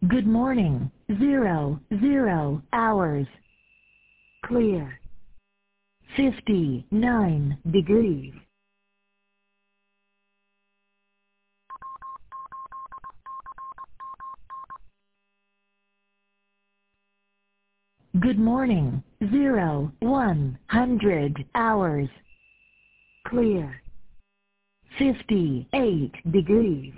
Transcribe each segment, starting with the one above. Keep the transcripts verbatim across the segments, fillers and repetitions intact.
Good morning. Zero, zero hours. Clear. fifty-nine degrees. Good morning. Zero, one hundred hours. Clear. fifty-eight degrees.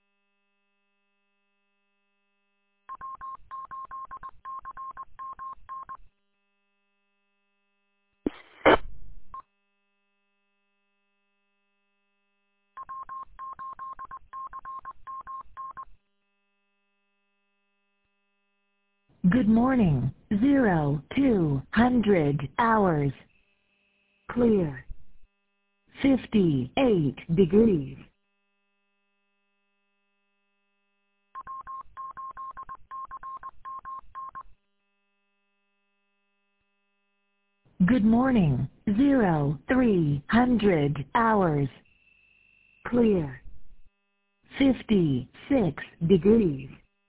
Good morning. Zero, two hundred hours. Clear. fifty-eight degrees. Good morning. Zero, three hundred hours. Clear. fifty-six degrees.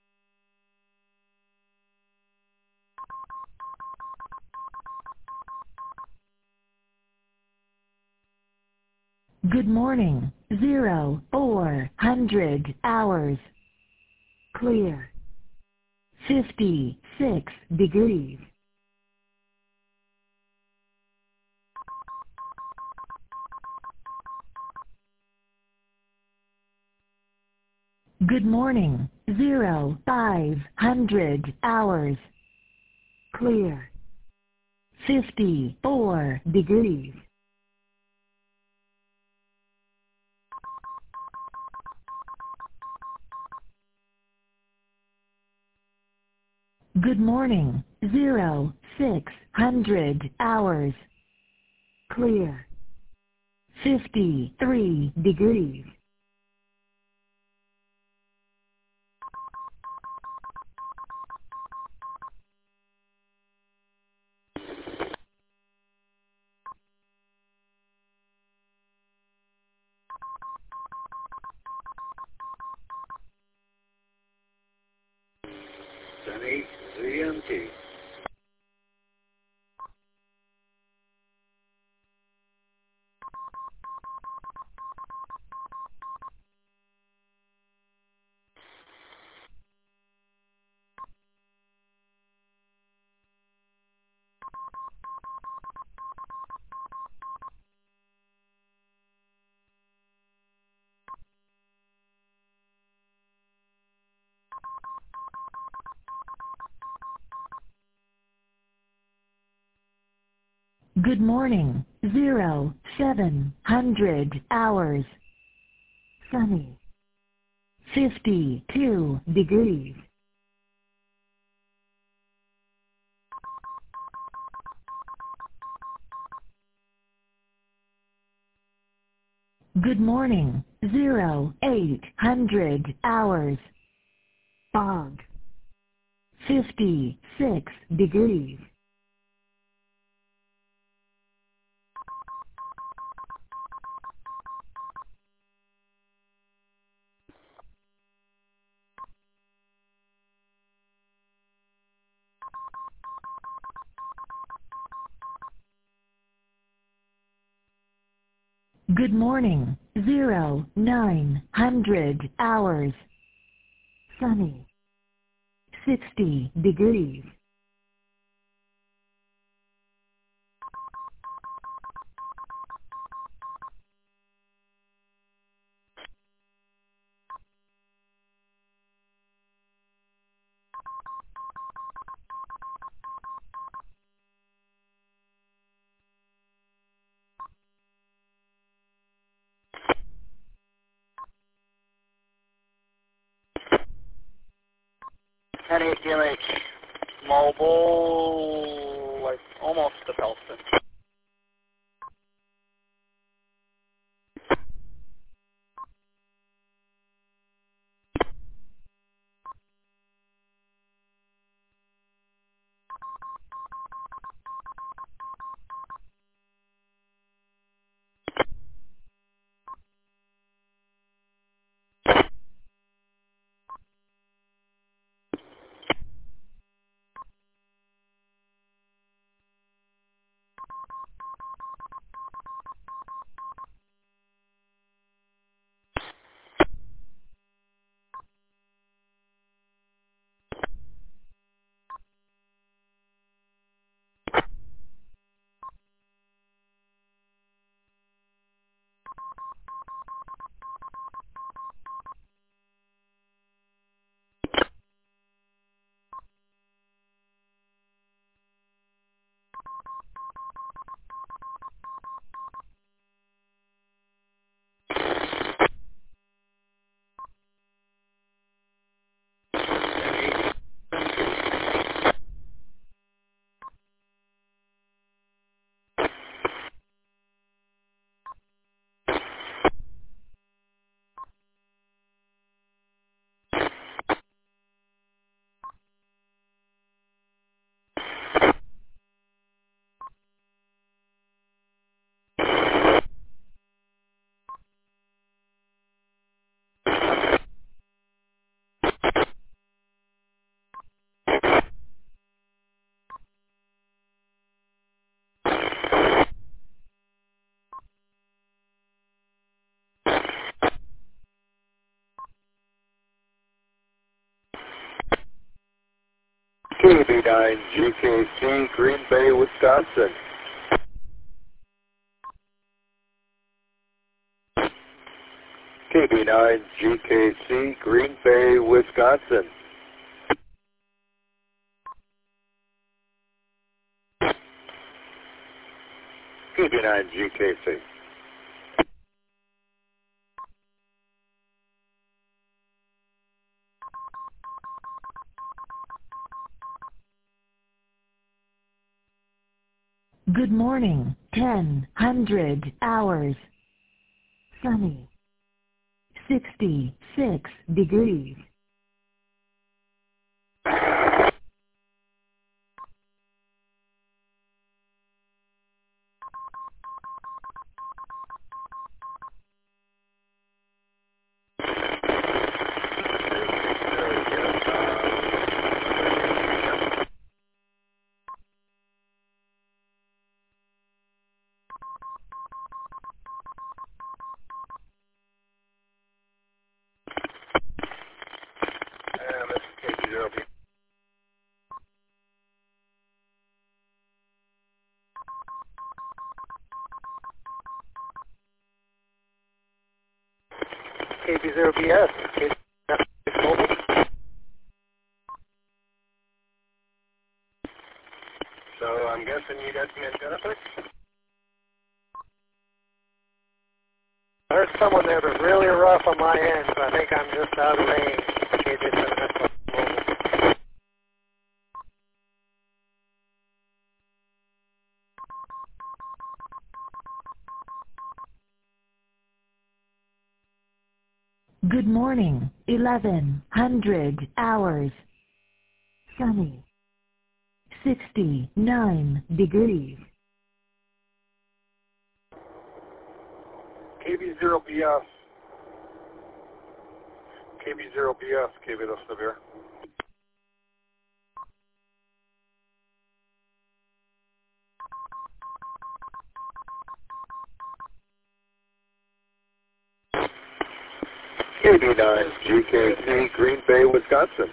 Good morning. Zero, four hundred hours. Clear. fifty-six degrees. Good morning. Zero, five hundred hours. Clear. fifty-four degrees. Good morning. Zero, six hundred hours. Clear. fifty-three degrees. Sunny Z M T. Good morning. Zero, seven hundred hours. Sunny. fifty-two degrees. Good morning. Zero, eight hundred hours. Fog. fifty-six degrees. Good morning. Zero, nine hundred hours. Sunny. sixty degrees. ten eight G M H. Mobile, like almost to Pelston. K B nine G K C, Green Bay, Wisconsin. K B nine G K C, Green Bay, Wisconsin. K B nine G K C. Good morning, ten hundred hours. Sunny. sixty-six degrees. And this is K B zero B. K B zero B S. K B Mobile. So I'm guessing you got me in Jennifer? I heard someone there, but really rough on my end, so I think I'm just out of range. K B seven S Mobile. Good morning, eleven hundred hours. Sunny. sixty-nine degrees. K B zero B S. K B zero B S, K B dos Severe. K B nine G K C, Green Bay, Wisconsin.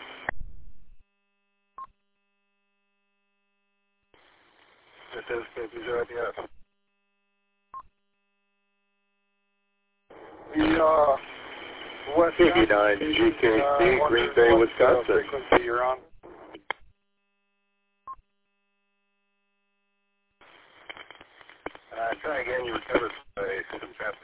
This is K B zero B S. The uh, West K B nine G K C, uh, Green Bay, what, uh, Wisconsin. frequency you're on. Uh, try again, you recovered by some traffic.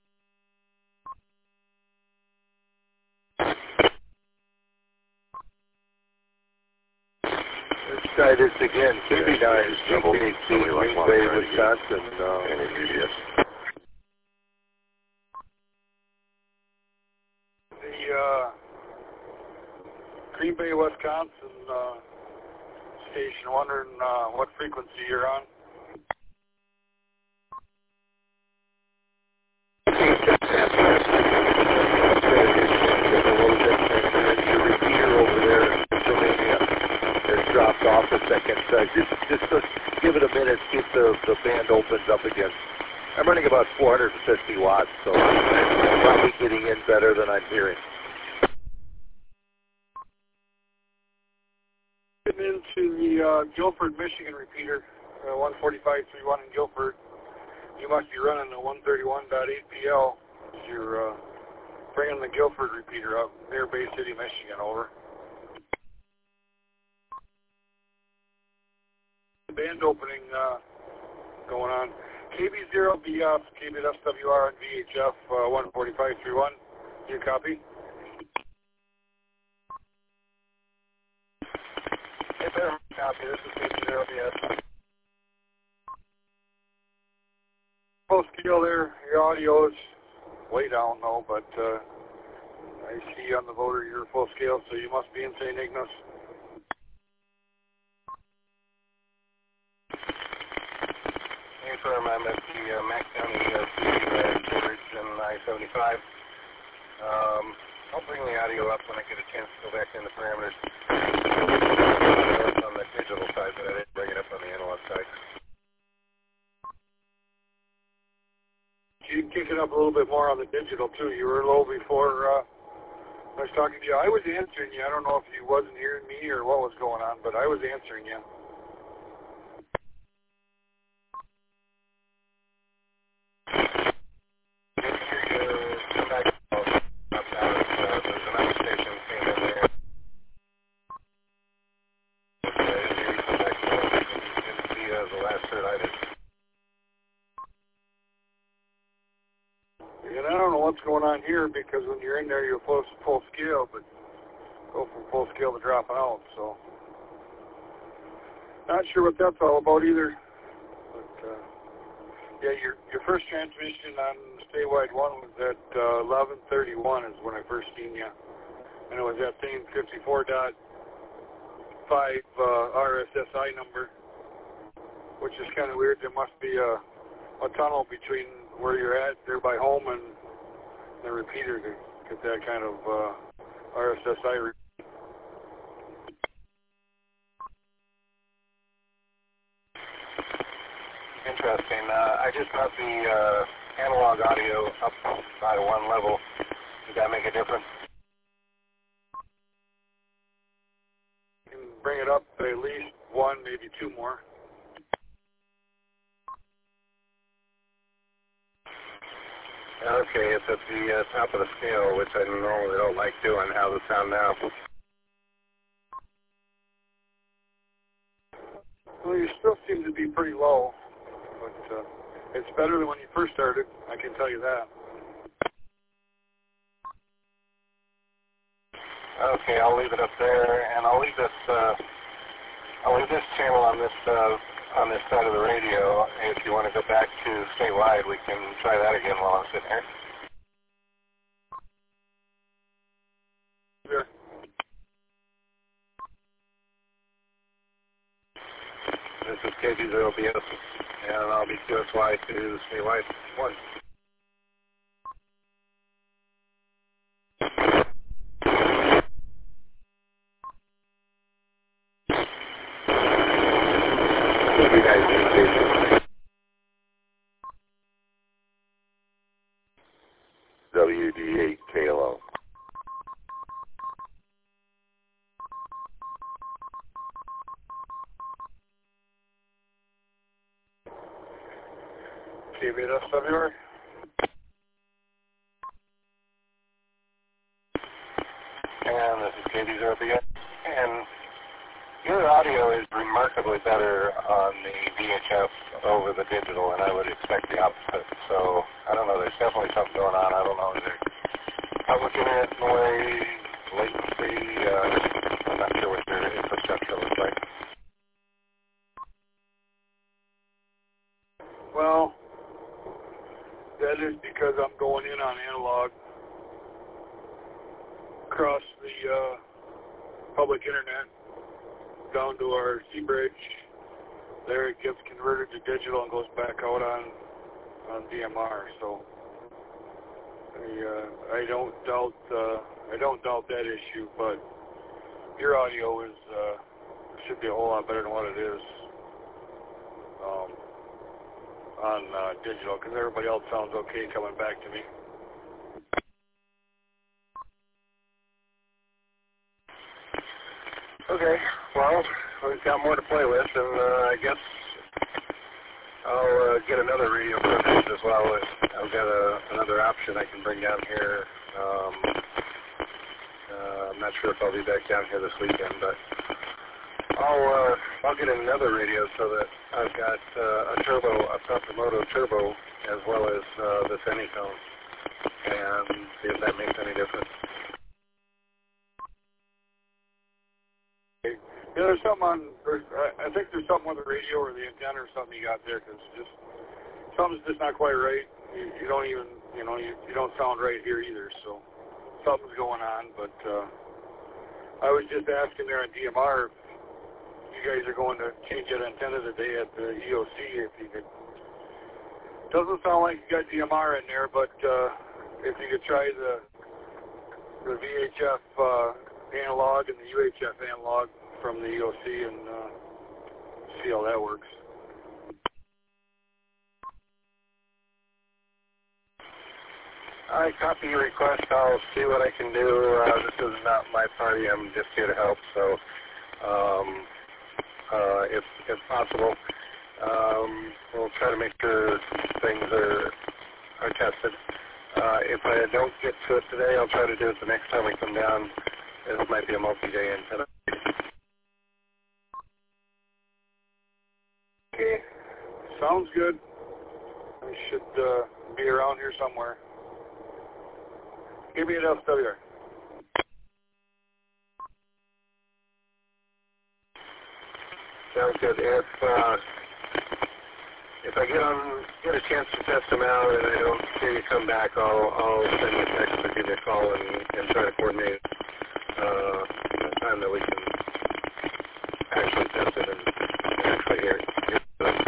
Let's try this again. K B nine G K C, Green Bay, Wisconsin. Uh, Any previous? The uh, Green Bay, Wisconsin uh, station, wondering uh, what frequency you're on. Your repeater over there in Pennsylvania has dropped off a second. So just just uh, give it a minute, see if the, the band opens up again. I'm running about four hundred fifty watts, so I'm probably getting in better than I'm hearing. Getting into the uh, Guilford, Michigan repeater, uh, one forty-five point three one in Guilford. You must be running the one thirty-one point eight P L. You're uh, bringing the Guilford repeater up near Bay City, Michigan. Over. The band opening uh, going on. K B zero B F, K B S W R and V H F uh, one forty-five point three one. You copy? Hey, better copy. This is K B zero B S. Full scale there. Your audio is way down though, but uh, I see on the voter you're full scale, so you must be in Saint Ignace. Confirm I'm at the uh, Mac County E R P uh, storage in I seventy-five. Um, I'll bring the audio up when I get a chance to go back in the parameters. On the digital side, but I didn't bring it up on the analog side. You can kick it up a little bit more on the digital too. You were low before uh, I was talking to you. I was answering you. I don't know if you wasn't hearing me or what was going on, but I was answering you. Come back up now. Uh, there's another station came in there. Uh, you come back to didn't see uh, the last third I did. And I don't know what's going on here because when you're in there, you're full, full scale, but go from full scale to dropping out. So not sure what that's all about either. But uh, yeah, your your first transmission on statewide one was at uh, eleven thirty-one is when I first seen you, and it was that same fifty-four point five uh, R S S I number, which is kind of weird. There must be a a tunnel between where you're at there by home and the repeater to get that kind of uh, R S S I. Re- Interesting. Uh, I just got the uh, analog audio up by one level. Does that make a difference? You can bring it up at least one, maybe two more. Okay, it's at the uh, top of the scale, which I normally don't like doing. How's it sound now? Well, you still seem to be pretty low, but uh, it's better than when you first started, I can tell you that. Okay, I'll leave it up there, and I'll leave this. Uh, I'll leave this channel on this uh, on this side of the radio. If you want to go back to statewide, we can try that again while I'm sitting here. Sure. This is K B zero B S, and I'll be Q S Y to statewide one. You guys do, please. W D eight K L O. K B S W. And this is K B zero B S. And your audio is remarkably better on the V H F over the digital, and I would expect the opposite. So, I don't know, there's definitely something going on. I don't know either. Public internet noise, latency, uh, I'm not sure what your infrastructure looks like. Well, that is because I'm going in on analog across the uh, public internet down to our C-bridge. There it gets converted to digital and goes back out on on D M R. So I, uh, I don't doubt uh, I don't doubt that issue, but your audio is uh, should be a whole lot better than what it is um, on uh, digital, because everybody else sounds okay coming back to me. Okay, well, we've got more to play with, and uh, I guess I'll uh, get another radio privilege as well. I've got a, another option I can bring down here. Um, uh, I'm not sure if I'll be back down here this weekend, but I'll uh, I'll get another radio so that I've got uh, a turbo, a Sakamoto turbo, as well as uh, this Anytone, and see if that makes any difference. Yeah, there's something on, or I think there's something with the radio or the antenna or something you got there, because just, something's just not quite right. You, you don't even, you know, you, you don't sound right here either, so something's going on, but uh, I was just asking there on D M R if you guys are going to change that antenna today at the E O C, if you could. Doesn't sound like you got D M R in there, but uh, if you could try the, the V H F uh, analog and the U H F analog from the E O C and uh, see how that works. I copy your request. I'll see what I can do. Uh, this is not my party. I'm just here to help. So, um, uh, if if possible, um, we'll try to make sure things are are tested. Uh, if I don't get to it today, I'll try to do it the next time we come down. This might be a multi-day incident. Okay, sounds good. We should uh, be around here somewhere. Give me an S W R. Sounds good. If uh, if I get on get a chance to test them out and I don't see you come back, I'll I'll send you a text or give you a call and, and try to coordinate uh, a time that we can actually test it and actually hear it.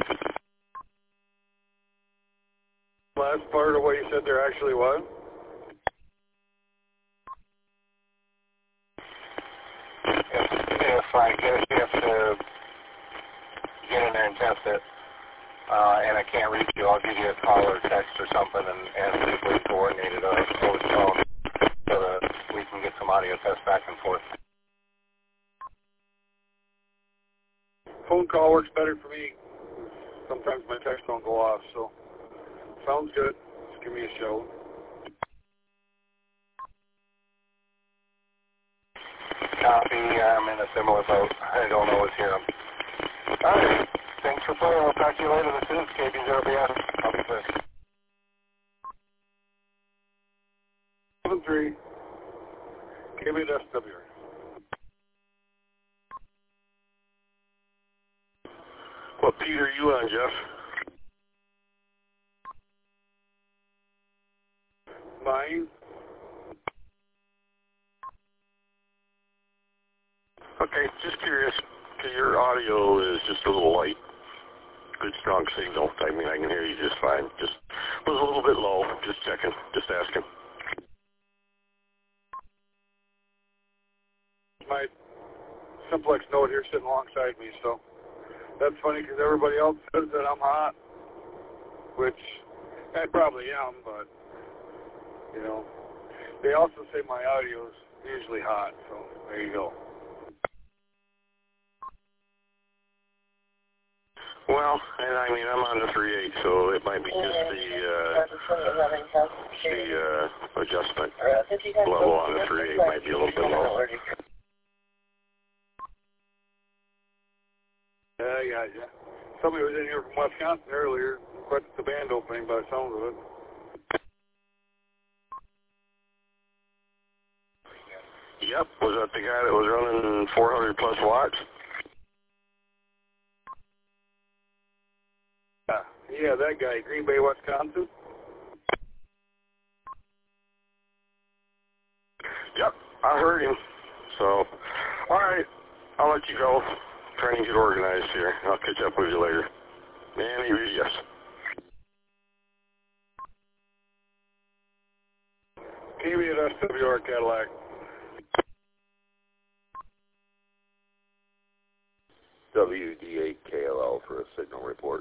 Last part of what you said there actually was? If, if I get a chance to get in there and test it, uh, and I can't reach you, I'll give you a call or text or something and, and see if we can coordinate it over the phone so that we can get some audio tests back and forth. Phone call works better for me. Sometimes my text don't go off, so sounds good. Just give me a show. Copy. I'm in a similar boat. I don't always hear them. All right. Thanks for playing. I'll talk to you later. This is K B zero B S. I'll be quick. seven three. K B S W R. What Peter are you on, Jeff? Mine. Okay, just curious, because your audio is just a little light. Good strong signal. I mean, I can hear you just fine. Just was a little bit low. Just checking. Just asking. My simplex note here sitting alongside me, so that's funny because everybody else says that I'm hot, which I probably am, but, you know, they also say my audio is usually hot, so there you go. Well, and I mean, I'm on the three eight, so it might be just the uh, the uh, adjustment level on the three eight might be a little bit low. Yeah, yeah, yeah. Somebody was in here from Wisconsin earlier, quite the band opening by the sounds of it. Yep, was that the guy that was running four hundred plus watts? Yeah, yeah, that guy, Green Bay, Wisconsin. Yep, I heard him. So, all right, I'll let you go. Trying to get organized here. I'll catch up with you later. Annie, yes. K B at S W R Cadillac. W D eight K L L for a signal report.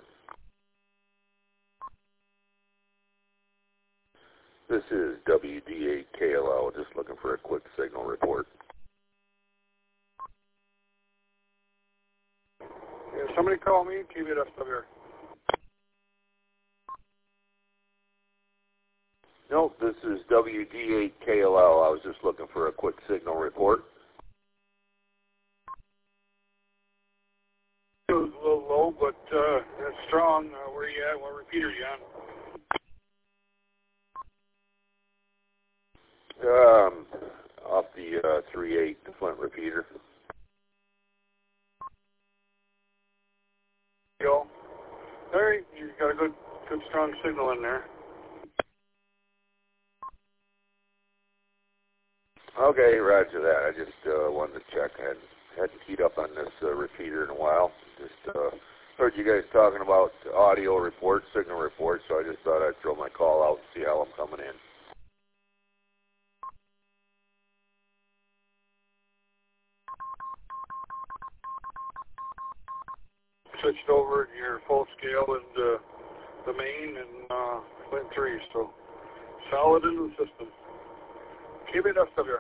This is W D eight K L L, just looking for a quick signal report. Yeah, somebody call me, K B at S W R. Nope, this is W D eight K L L. I was just looking for a quick signal report. It was a little low, but uh, it's strong. Uh, where you at? What repeater you on? Um, off the uh, three eight Flint repeater. Go. All right, you got a good, good strong signal in there. Okay, roger that. I just uh, wanted to check. I hadn't, hadn't keyed up on this uh, repeater in a while. Just uh, heard you guys talking about audio reports, signal reports, so I just thought I'd throw my call out and see how I'm coming in. Switched over to your full scale and uh, the main and uh, Flint three, so Solid in the system. Keep it up, W R.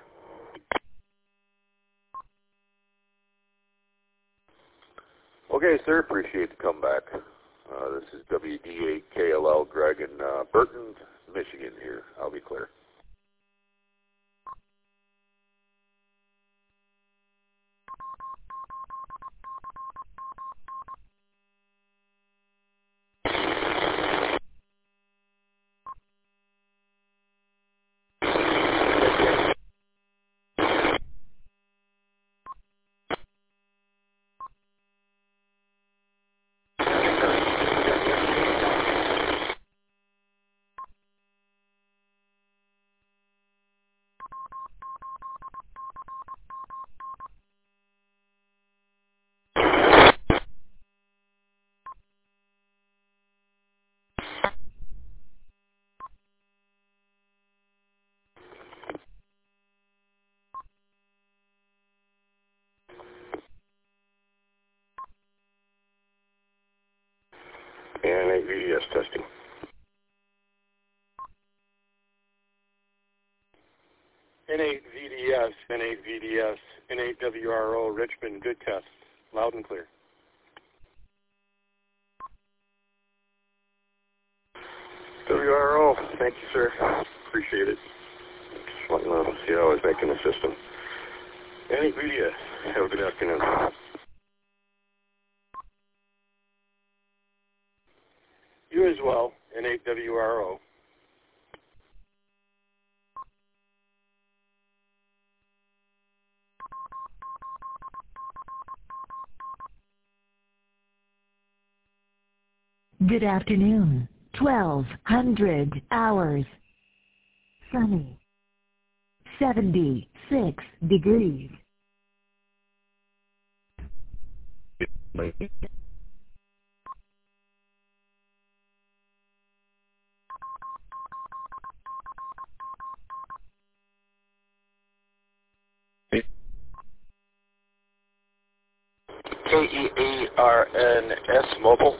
Okay, sir. Appreciate the comeback. Uh, this is W D eight K L L Greg in uh, Burton, Michigan here. I'll be clear. And eight V D S testing. N eight V D S, N eight V D S, N eight W R O, Richmond, good test. Loud and clear. W R O, thank you, sir. Appreciate it. Just wanting to see how I was making the system. N eight V D S, have a good afternoon. You as well, N eight W R O. Good afternoon. twelve hundred hours. Sunny. seventy-six degrees. K E A R N S Mobile.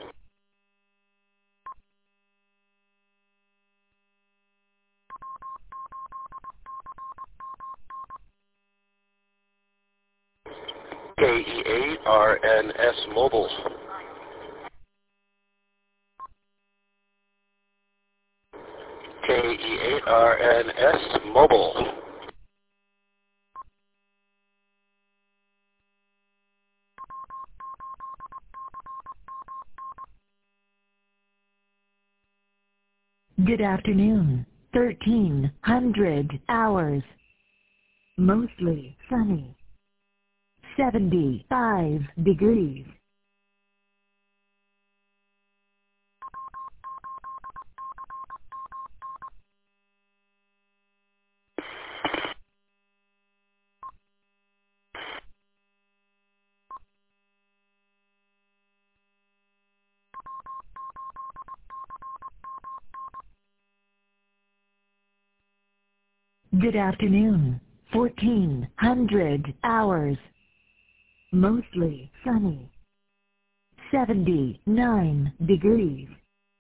K E A R N S Mobile. K E A R N S Mobile. Good afternoon. thirteen hundred hours. Mostly sunny. seventy-five degrees. Good afternoon. fourteen hundred hours. Mostly sunny. seventy-nine degrees.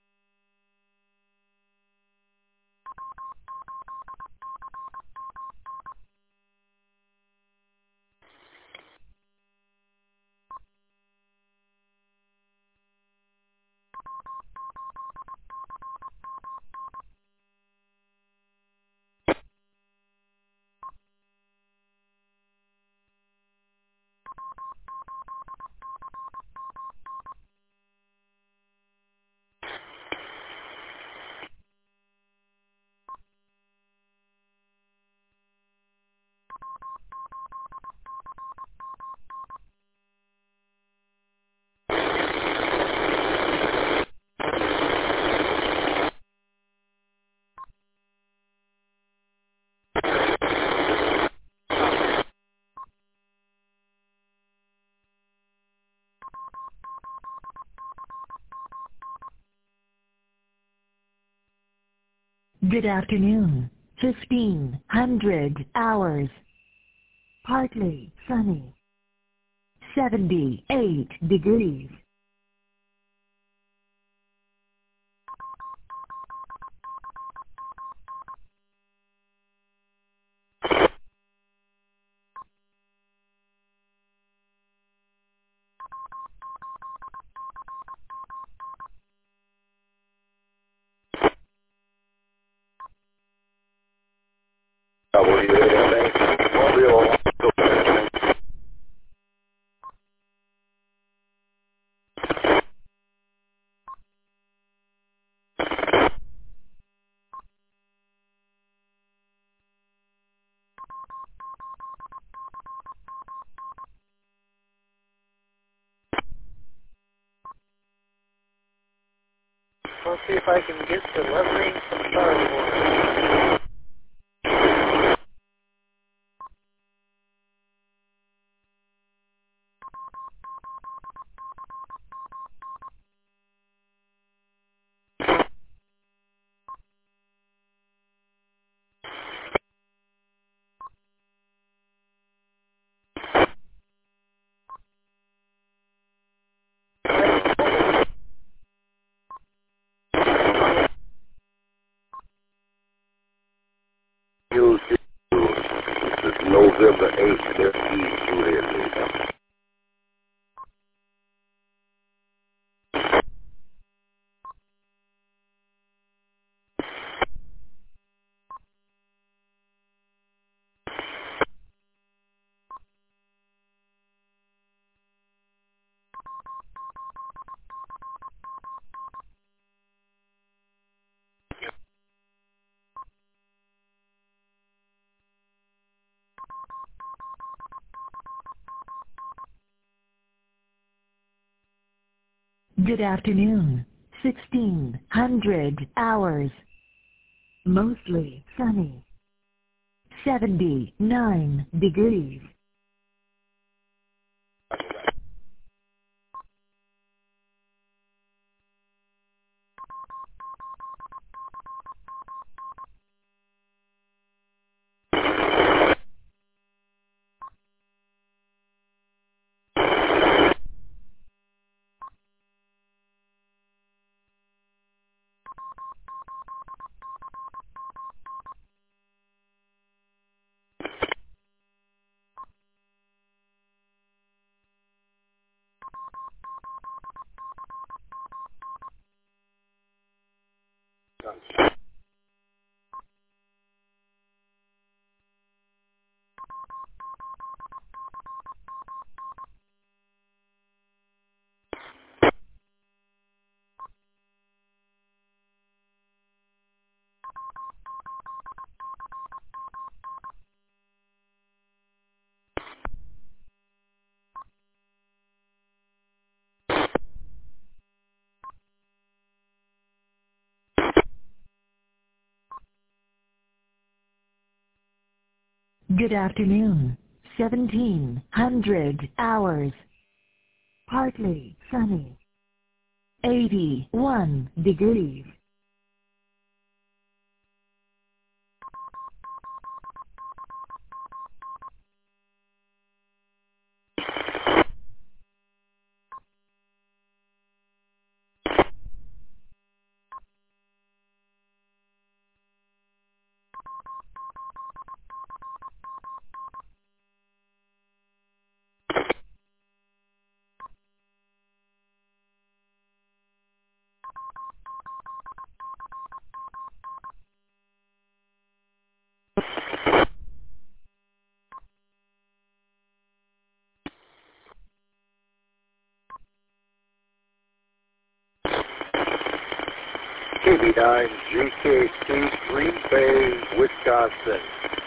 Good afternoon. fifteen hundred hours. Partly sunny. seventy-eight degrees. W A M A, Mobile. Let's see if I can get to levering some starboard. November eighth, fifteen, Juliet. Good afternoon. sixteen hundred hours. Mostly sunny. seventy-nine degrees. Good afternoon. seventeen hundred hours. Partly sunny. eighty-one degrees. K B nine G K T, Green Bay, Wisconsin.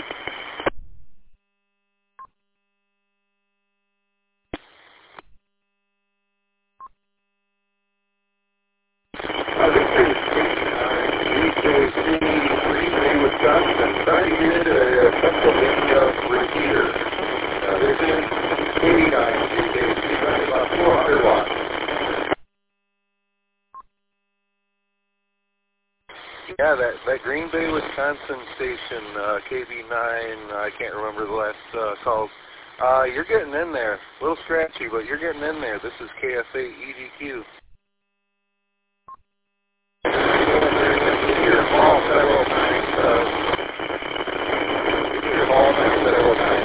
Uh, this is G K T, Green Bay, Wisconsin. Trying to get a Pennsylvania repeater. Uh, this is K B nine G K T, running about four hundred watts. Yeah, that, that Green Bay, Wisconsin station, uh, K B nine, I can't remember the last uh, call. Uh, you're getting in there. A little scratchy, but you're getting in there. This is K F A E D Q. Your call several times. Uh, your call several times.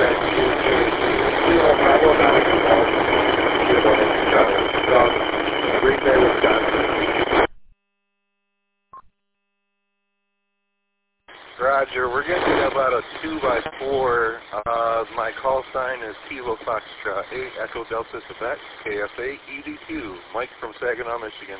Green Bay, Wisconsin. Roger, we're getting about a two by four. Uh, my call sign is Kilo Foxtrot eight Echo Delta Quebec, K F A E D Q. Mike from Saginaw, Michigan.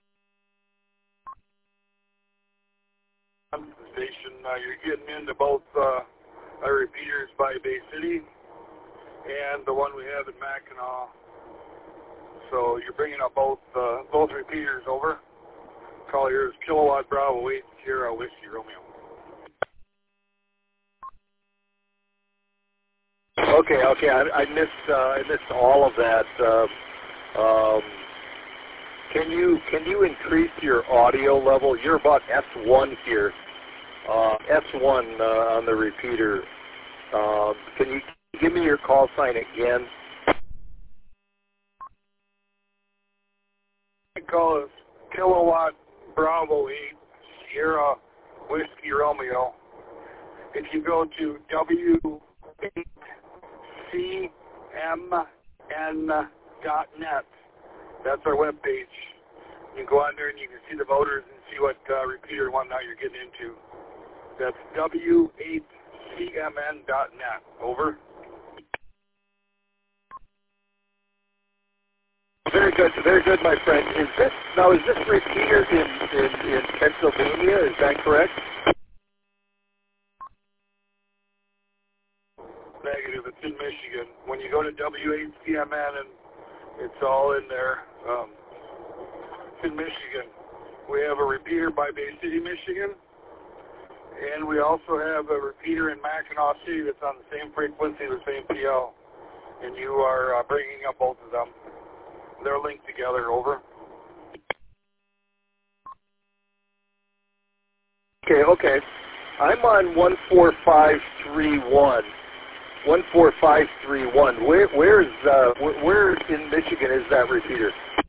Station, uh, you're getting into both uh, our repeaters by Bay City and the one we have in Mackinac. So you're bringing up both uh, both repeaters over. Call yours Kilowatt Bravo eight Sierra Whiskey Romeo. Okay, okay, I, I missed uh, I missed all of that. Uh, um, can you can you increase your audio level? You're about S one here. Uh, S one uh, on the repeater. Uh, can you give me your call sign again? I call it Kilowatt Bravo eight Sierra Whiskey Romeo. If you go to W eight C M N dot net, that's our webpage. You can go on there and you can see the voters and see what uh, repeater and whatnot you're getting into. That's W eight C M N dot net. Over. Very good, very good, my friend. Is this now? Is this repeater in, in, in Pennsylvania? Is that correct? Negative. It's in Michigan. When you go to W eight C M N, and it's all in there. Um, it's in Michigan. We have a repeater by Bay City, Michigan. And we also have a repeater in Mackinac City that's on the same frequency, the same P L. And you are uh, bringing up both of them. They're linked together. Over. Okay, okay. I'm on one four five three one. one four five three one. Where, where is, uh, where, where in Michigan is that repeater?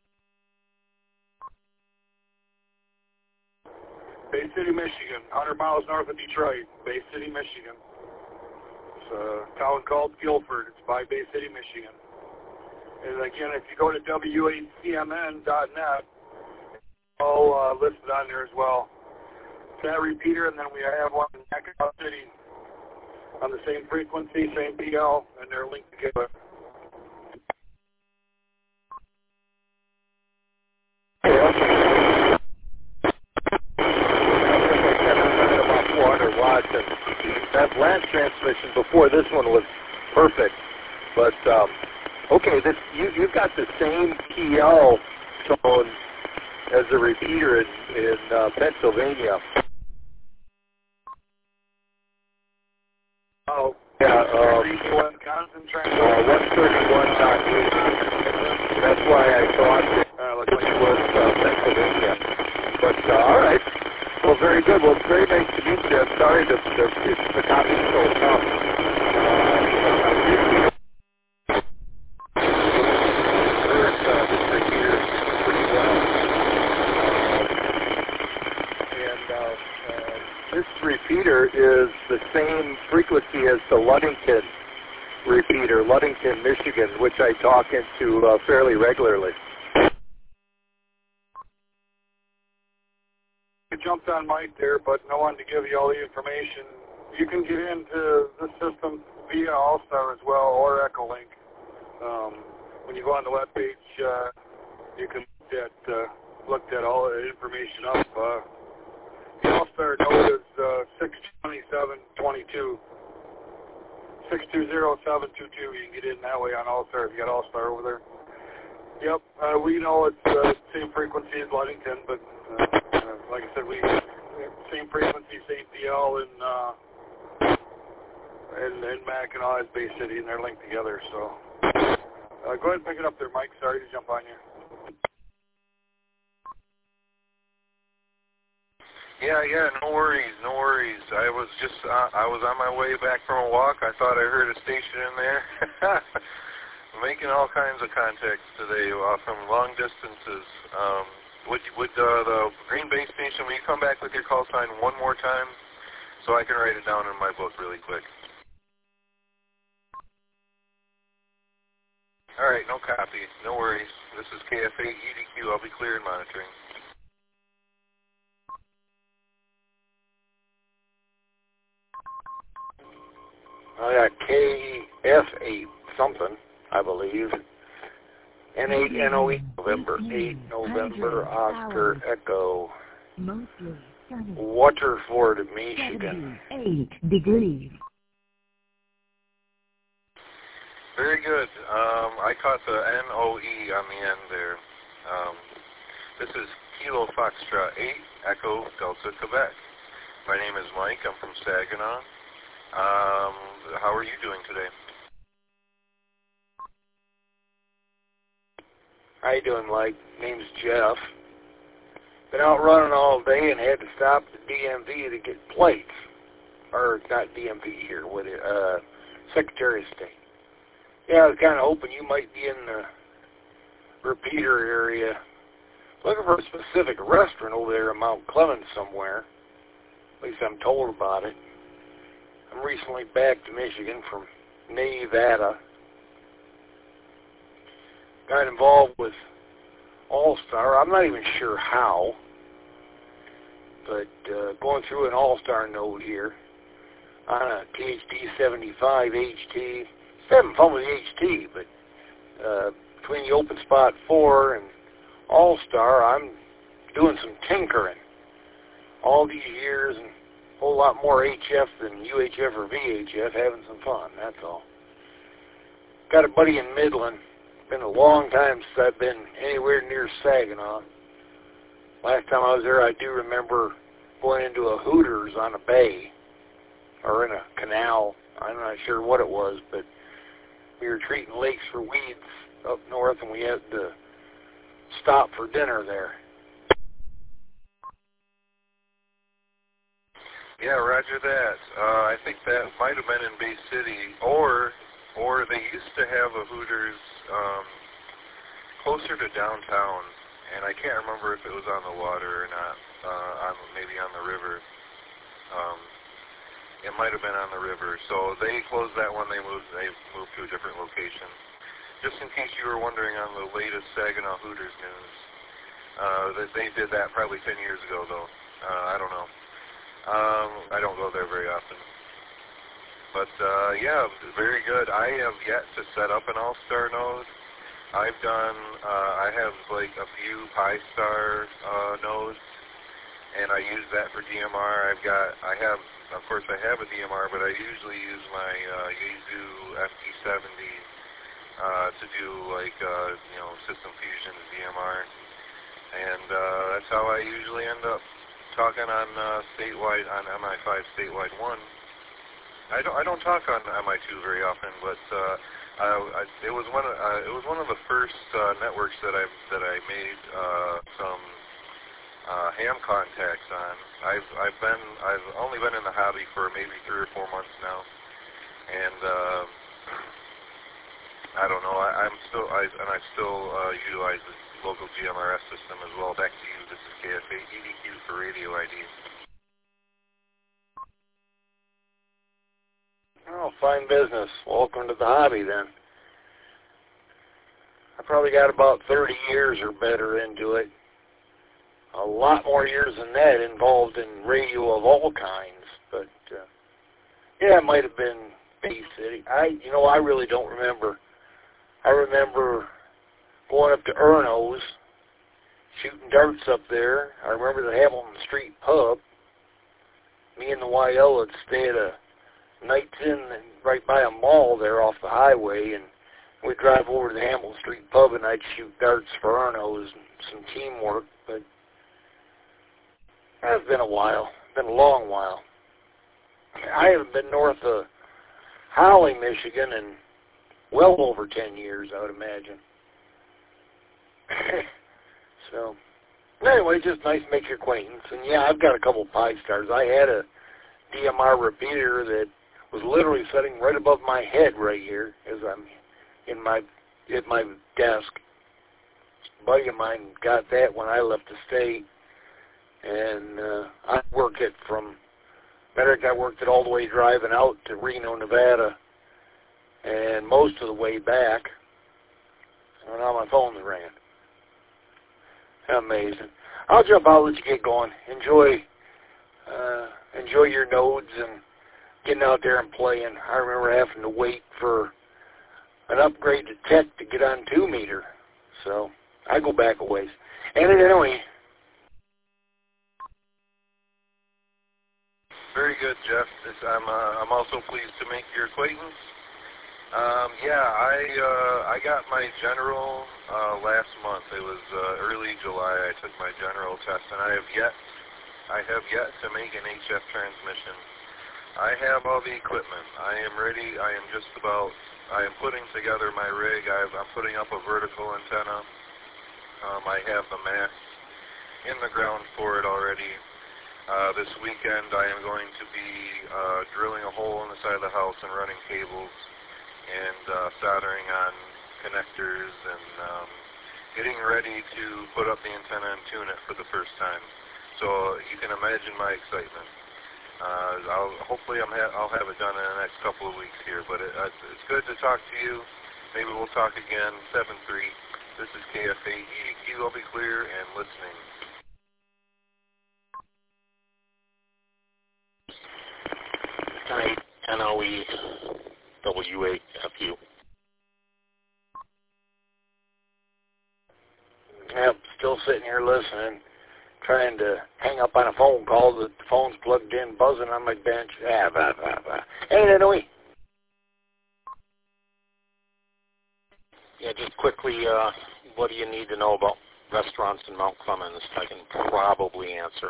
Bay City, Michigan, one hundred miles north of Detroit, Bay City, Michigan. It's a town called Guilford. It's by Bay City, Michigan. And again, if you go to W eight C M N dot net, it's all uh, listed on there as well. It's that repeater, and then we have one in Mackinac City on the same frequency, same P L, and they're linked together. About four hundred watts, and that land transmission before this one was perfect. But um, okay, this you you've got the same P L tone as the repeater in, in uh, Pennsylvania. Oh, yeah, um, Wisconsin uh, one thirty-one dot eight. That's why I thought it uh, looked like it was uh, Pennsylvania. But uh, all right. Well, very good. Well, it's very nice to meet you. I'm sorry that the, the copy's so tough. Uh, heard uh, this repeater pretty well. And uh, uh, this repeater is the same frequency as the Ludington repeater, Ludington, Michigan, which I talk into uh, fairly regularly. I jumped on Mike there, but I wanted to give you all the information. You can get into the system via All-Star as well, or Echolink. Um, when you go on the webpage, uh, you can look at, uh, looked at all the information up. Uh, the All-Star node is uh, six twenty-seven twenty-two. six two zero seven two two. You can get in that way on All-Star if you got All-Star over there. Yep, uh, we know it's the uh, same frequency as Ludington, but uh, uh, like I said, we same frequency, same P L in uh, in, in Mackinac as Bay City, and they're linked together. So uh, go ahead and pick it up there, Mike. Sorry to jump on you. Yeah, yeah, no worries, no worries. I was just, uh, I was on my way back from a walk. I thought I heard a station in there. Making all kinds of contacts today uh, from long distances. Um, would would uh, the Green Bay station, will you come back with your call sign one more time so I can write it down in my book really quick? All right, no copy, no worries. This is K F A E D Q. I'll be clear and monitoring. I got K F eight something, I believe. N eight N O E, November, eight November, Oscar, Echo. Mostly sunny. Waterford, Michigan. seventy-eight degrees. Very good. Um, I caught the N O E on the end there. Um, this is Kilo Foxtrot eight, Echo Delta, Quebec. My name is Mike. I'm from Saginaw. Um, how are you doing today? How you doing, Mike? Name's Jeff. Been out running all day and had to stop at the D M V to get plates. Or not D M V here, with it, uh, Secretary of State. Yeah, I was kind of hoping you might be in the repeater area. Looking for a specific restaurant over there in Mount Clemens somewhere. At least I'm told about it. I'm recently back to Michigan from Nevada. Got involved with All-Star. I'm not even sure how, but uh, going through an All-Star node here on a T H D seventy-five H T. Still having fun with the H T, but uh, between the Open Spot four and All-Star, I'm doing some tinkering. All these years and a whole lot more H F than U H F or V H F, having some fun, that's all. Got a buddy in Midland. Been a long time since I've been anywhere near Saginaw. Last time I was there, I do remember going into a Hooters on a bay, or in a canal. I'm not sure what it was, but we were treating lakes for weeds up north, and we had to stop for dinner there. Yeah, roger that. Uh, I think that might have been in Bay City, or or they used to have a Hooters um, closer to downtown, and I can't remember if it was on the water or not, uh, on maybe on the river. Um, it might have been on the river. So they closed that one. They moved. They moved to a different location. Just in case you were wondering on the latest Saginaw Hooters news, uh, that they did that probably ten years ago, though. Uh, I don't know. Um, I don't go there very often. But, uh, yeah, very good. I have yet to set up an All-Star node. I've done, uh, I have, like, a few Pi-Star uh, nodes, and I use that for D M R. I've got, I have, of course, I have a D M R, but I usually use my uh, Yaesu F T seventy uh, to do, like, uh, you know, system fusion D M R. And uh, that's how I usually end up talking on uh, statewide, on M I five statewide one. I don't I don't talk on M I two very often, but uh, I, I, it was one of, uh, it was one of the first uh, networks that I that I made uh, some uh, ham contacts on. I've I've been I've only been in the hobby for maybe three or four months now, and uh, I don't know. I, I'm still I and I still uh, utilize the local G M R S system as well. Back to you. This is K F A E D Q for Radio I D. Oh, fine business. Welcome to the hobby, then. I probably got about thirty years or better into it. A lot more years than that involved in radio of all kinds. But, uh, yeah, it might have been Bay City. I, you know, I really don't remember. I remember going up to Erno's, shooting darts up there. I remember the Hamilton Street pub. Me and the Y L would stay at a Nights in right by a mall there off the highway, and we'd drive over to the Hamilton Street pub, and I'd shoot darts for Erno's and some teamwork. But it's been a while, been a long while. I haven't been north of Holly, Michigan, in well over ten years, I would imagine. So, anyway, just nice to make your acquaintance. And yeah, I've got a couple Pi-Stars. I had a D M R repeater that was literally sitting right above my head right here as I'm in my at my desk. A buddy of mine got that when I left the state, and uh, I worked it from, matter of fact, I worked it all the way driving out to Reno, Nevada, and most of the way back. And now my phone's ringing. Amazing. I'll jump out, let you get going. Enjoy, uh, enjoy your nodes and getting out there and playing. I remember having to wait for an upgrade to tech to get on two meter. So I go back a ways. And anyway. Very good, Jeff. This, I'm uh, I'm also pleased to make your acquaintance. Um, yeah, I uh, I got my general uh, last month. It was uh, early July. I took my general test, and I have yet I have yet to make an H F transmission. I have all the equipment. I am ready. I am just about. I am putting together my rig. I've, I'm putting up a vertical antenna. Um, I have the mast in the ground for it already. Uh, this weekend I am going to be uh, drilling a hole in the side of the house and running cables and uh, soldering on connectors and um, getting ready to put up the antenna and tune it for the first time. So you can imagine my excitement. Uh, I'll, hopefully I'm ha- I'll have it done in the next couple of weeks here, but it, uh, it's good to talk to you. Maybe we'll talk again. seven three. This is K F A E D Q. I'll be clear and listening. N O E W eight F U. Yep, still sitting here listening, trying to hang up on a phone call. The phone's plugged in, buzzing on my bench. Ah, blah, blah, blah. Hey, anyway. Yeah, just quickly, uh, what do you need to know about restaurants in Mount Clemens? I can probably answer.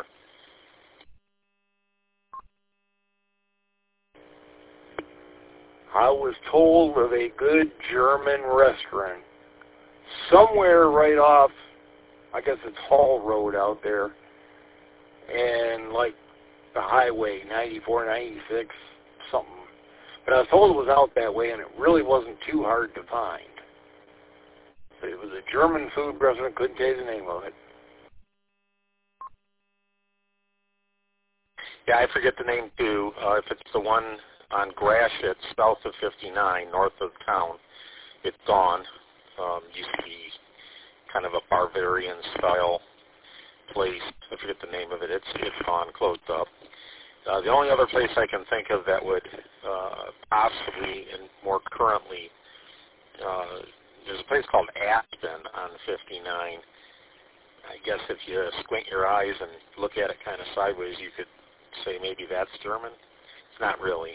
I was told of a good German restaurant somewhere right off, I guess it's Hall Road out there, and like the highway, ninety-four, ninety-six, something. But I was told it was out that way, and it really wasn't too hard to find. But it was a German food restaurant, couldn't tell you the name of it. Yeah, I forget the name too. Uh, if it's the one on Gratiot, south of fifty-nine, north of town, it's gone. Um, used to be kind of a Bavarian-style place. I forget the name of it. It's it's gone, closed up. Uh, the only other place I can think of that would uh, possibly and more currently, uh, there's a place called Aspen on fifty-nine. I guess if you squint your eyes and look at it kind of sideways, you could say maybe that's German. It's not really.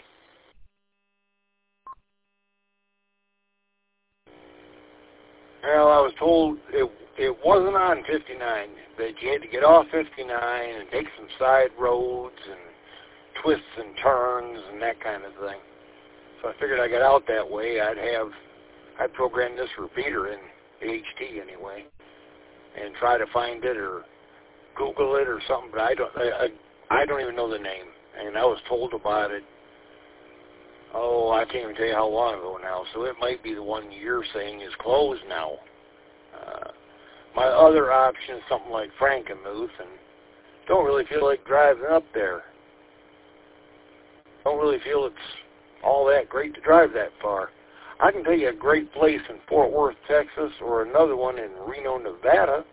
Well, I was told it it wasn't on fifty-nine, that you had to get off fifty-nine and take some side roads and twists and turns and that kind of thing. So I figured I got out that way, I'd have, I'd program this repeater in H T anyway and try to find it or Google it or something, but I don't, I, I, I don't even know the name. And I was told about it, oh, I can't even tell you how long ago now, so it might be the one you're saying is closed now. Uh, my other option is something like Frankenmuth, and don't really feel like driving up there. Don't really feel it's all that great to drive that far. I can tell you a great place in Fort Worth, Texas, or another one in Reno, Nevada.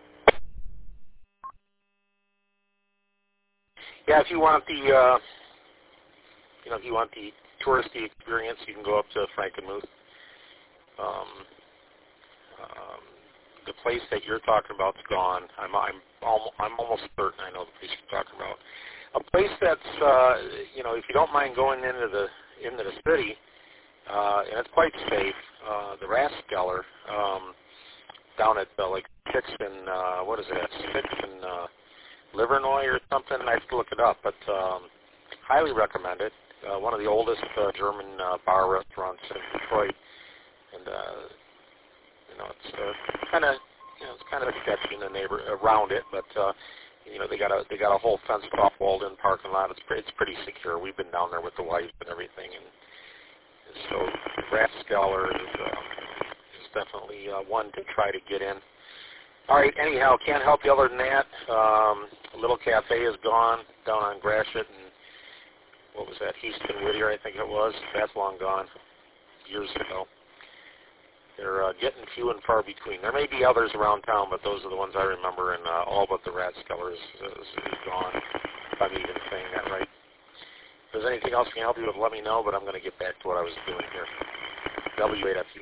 Yeah, if you want the, uh, you know, if you want the touristy experience, you can go up to Frankenmuth. Um, um, the place that you're talking about is gone. I'm I'm almost, I'm almost certain I know the place you're talking about. A place that's uh, you know, if you don't mind going into the into the city, uh, and it's quite safe. Uh, the Rathskeller um, down at uh, like six and uh, what is it? Six and uh, Livernois or something. I have to look it up, but um, highly recommend it. Uh, one of the oldest uh, German uh, bar restaurants in Detroit, and uh, you know it's uh, kind of you know it's kind of sketchy in the neighbor around it, but uh, you know they got a they got a whole fenced off walled-in parking lot. It's pretty, it's pretty secure. We've been down there with the wife and everything, and, and so Rathskeller is, uh, is definitely uh, one to try to get in. All right. Anyhow, can't help you other than that. Um, Little Cafe is gone down on Gratiot and. What was that, Houston Whittier, I think it was. That's long gone, years ago. They're uh, getting few and far between. There may be others around town, but those are the ones I remember, and uh, all but the Rathskeller is, is, is gone, if I'm even saying that right. there's anything else I can help you with, let me know, but I'm going to get back to what I was doing here. W eight F U.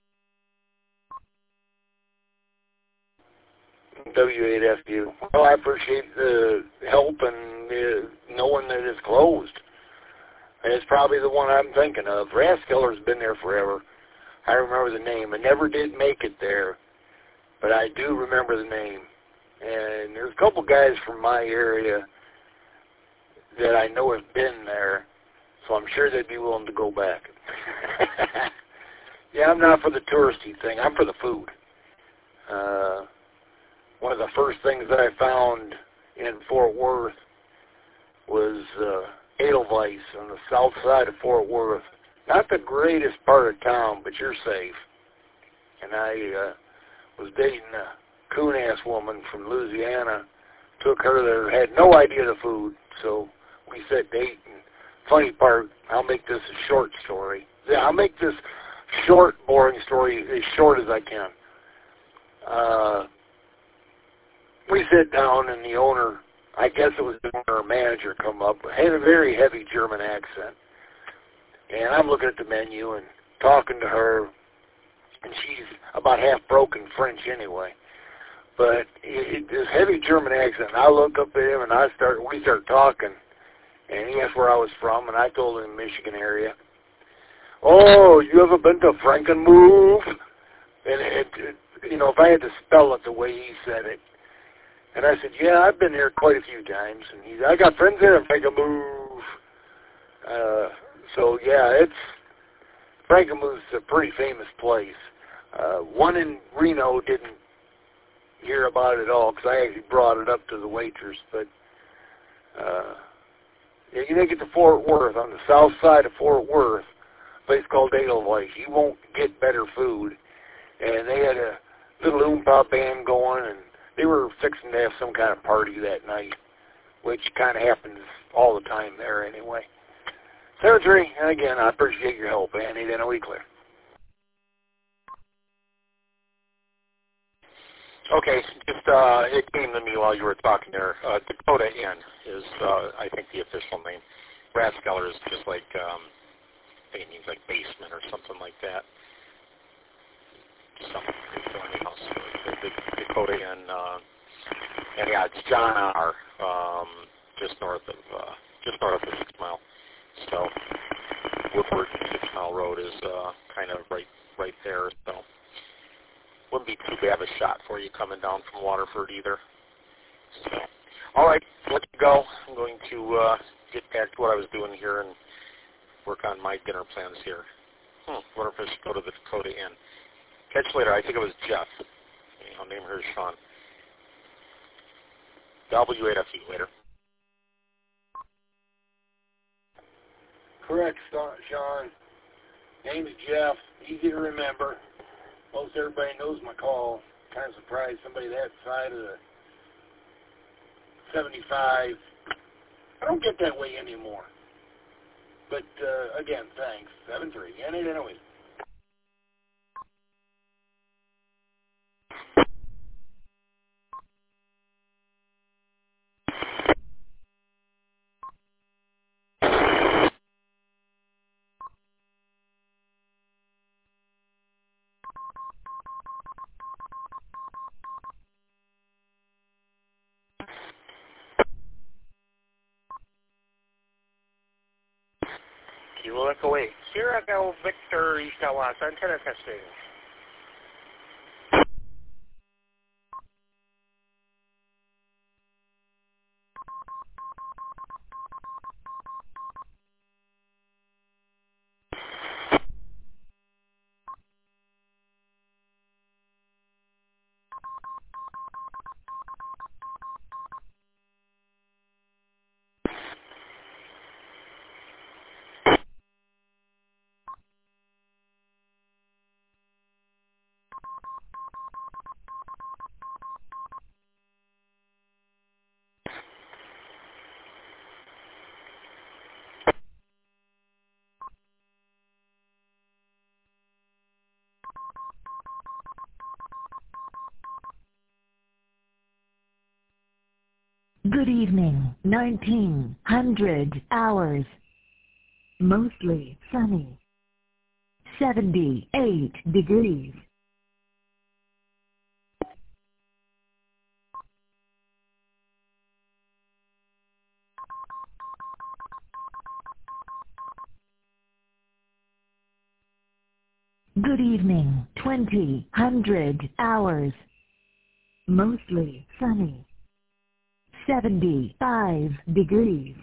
W eight F U. Well, I appreciate the help and uh, knowing that it's closed. It's probably the one I'm thinking of. Rathskeller's been there forever. I remember the name. I never did make it there, but I do remember the name. And there's a couple guys from my area that I know have been there, so I'm sure they'd be willing to go back. Yeah, I'm not for the touristy thing. I'm for the food. Uh, one of the first things that I found in Fort Worth was uh, Edelweiss on the south side of Fort Worth. Not the greatest part of town, but you're safe. And I uh, was dating a coon-ass woman from Louisiana. Took her there, had no idea the food, so we said date. And funny part, I'll make this a short story. Yeah, I'll make this short, boring story as short as I can. Uh, we sit down, and the owner, I guess it was the owner or manager, come up, had a very heavy German accent. And I'm looking at the menu and talking to her, and she's about half broken French anyway. But it, it, this heavy German accent, I look up at him, and I start, we start talking, and he asked where I was from, and I told him the Michigan area. Oh, you ever been to Frankenmuth? And it, it, you know, if I had to spell it the way he said it, and I said, yeah, I've been there quite a few times, and he, I got friends there in Frankenmuth. Uh, so yeah, it's Frankenmuth's a pretty famous place. Uh, one in Reno didn't hear about it at all because I actually brought it up to the waitress, but uh, yeah, you make it to Fort Worth, on the south side of Fort Worth, a place called Edelweiss. You won't get better food. And they had a little oompa band going, and they were fixing to have some kind of party that night, which kind of happens all the time there anyway. Cemetery, and again, I appreciate your help, Annie. Then a week later. Okay, just uh, it came to me while you were talking there. Uh, Dakota Inn is, uh, I think, the official name. Rathskeller is just like, um, I think it means like basement or something like that. Something anyhow. So the, the Dakota Inn, uh, and yeah, it's John R. Um, just north of, uh, just north of Six Mile. So Woodward and Six Mile Road is uh, kind of right, right there. So. Wouldn't be too bad of a shot for you coming down from Waterford either. So, all right, let you go. I'm going to uh, get back to what I was doing here and work on my dinner plans here. Hmm, wonder if I should go to the Dakota Inn. Catch you later. I think it was Jeff. I'll name her Sean. W eight F U later. Correct, Sean. Name's Jeff. Easy to remember. Most everybody knows my call. Kind of surprised somebody that side of the seventy-five. I don't get that way anymore. But, uh, again, thanks. seven three. And it anyway. Kilo Echo eight. Sierra Echo Victor East West. Antenna testing. Good evening. nineteen hundred hours. Mostly sunny. seventy-eight degrees. Good evening, twenty hundred hours. Mostly sunny. seventy-five degrees.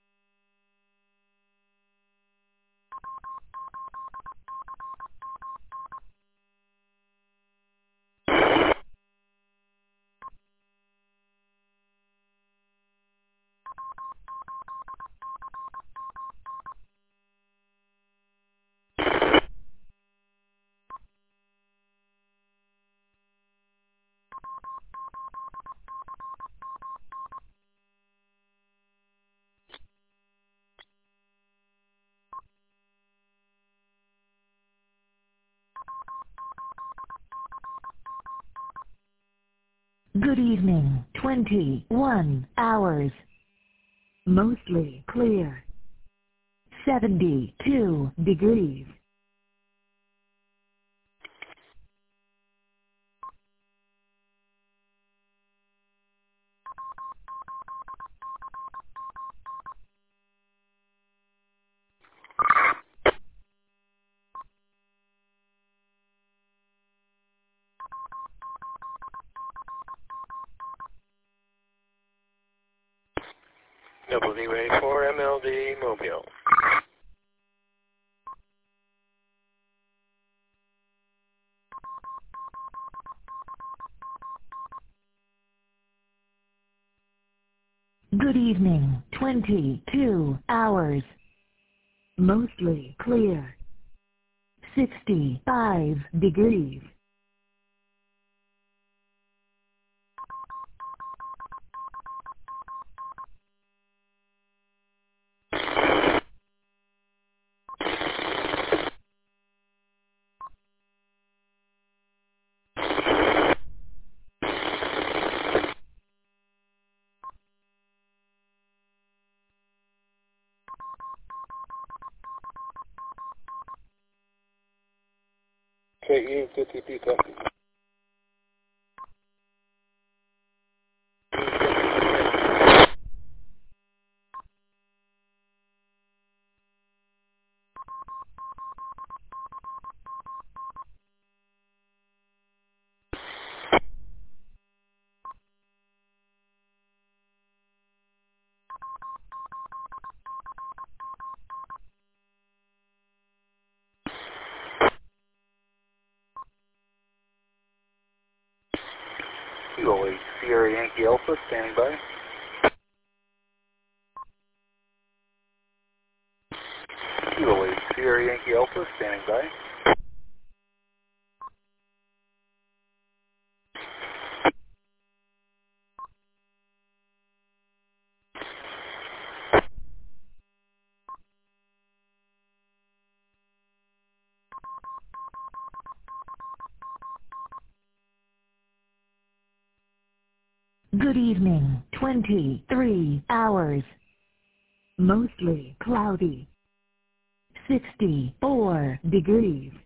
Good evening, twenty-one hours. Mostly clear. seventy-two degrees. W A four M L D Mobile. Good evening, twenty-two hours. Mostly clear. sixty-five degrees. K E fifty P copy. Kilo eight Sierra Yankee Alpha, standing by. Kilo eight Sierra Yankee Alpha, standing by. Good evening, twenty-three hours. Mostly cloudy. sixty-four degrees.